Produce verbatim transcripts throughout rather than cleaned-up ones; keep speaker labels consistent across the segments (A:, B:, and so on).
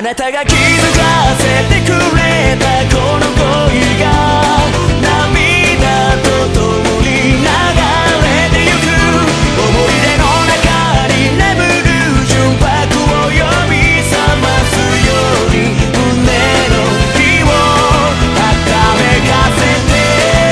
A: あなたが気づかせてくれたこの恋が涙と共に流れてゆく思い出の中に眠る純白を呼び覚ますように胸の火を高めかせて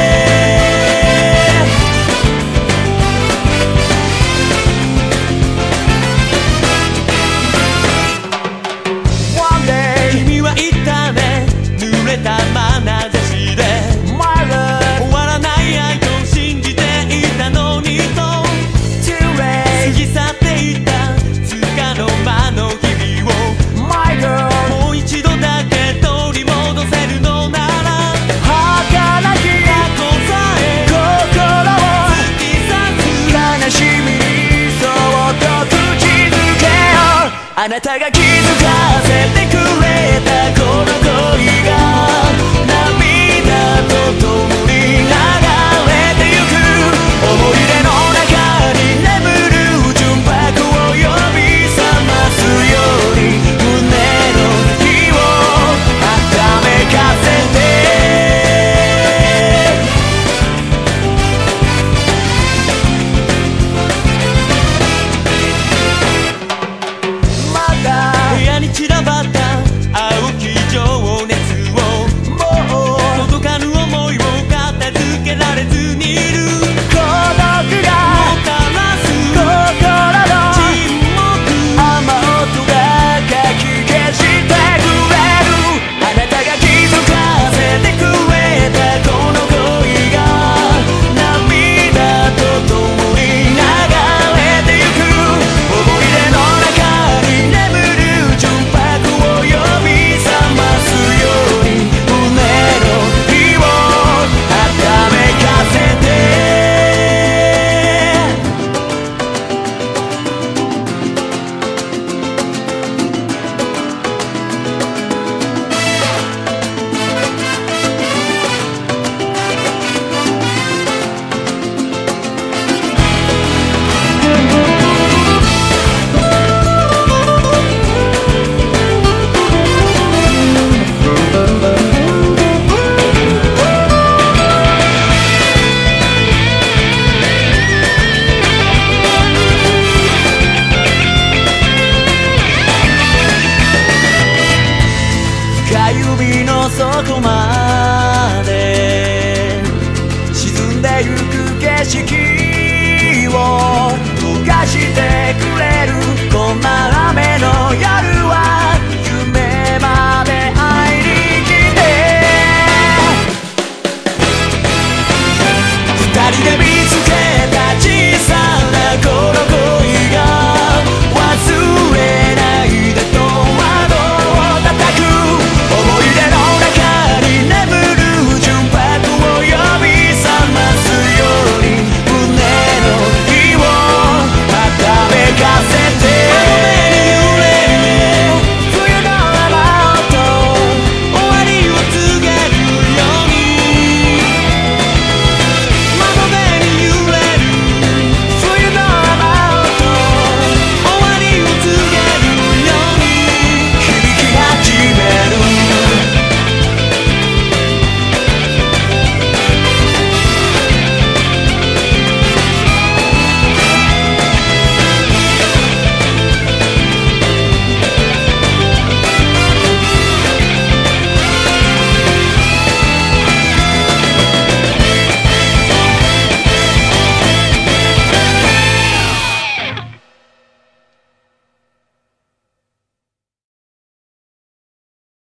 A: 君は言ったね濡れた眼差しで終わらない愛と信じていたのにと過ぎ去っていったつかの間の日々をもう一度だけ取り戻せるのなら儚き過去さえ心を突き刺す悲しみにそっと口づけようあなたが気づかせてくれたこの恋が涙と共に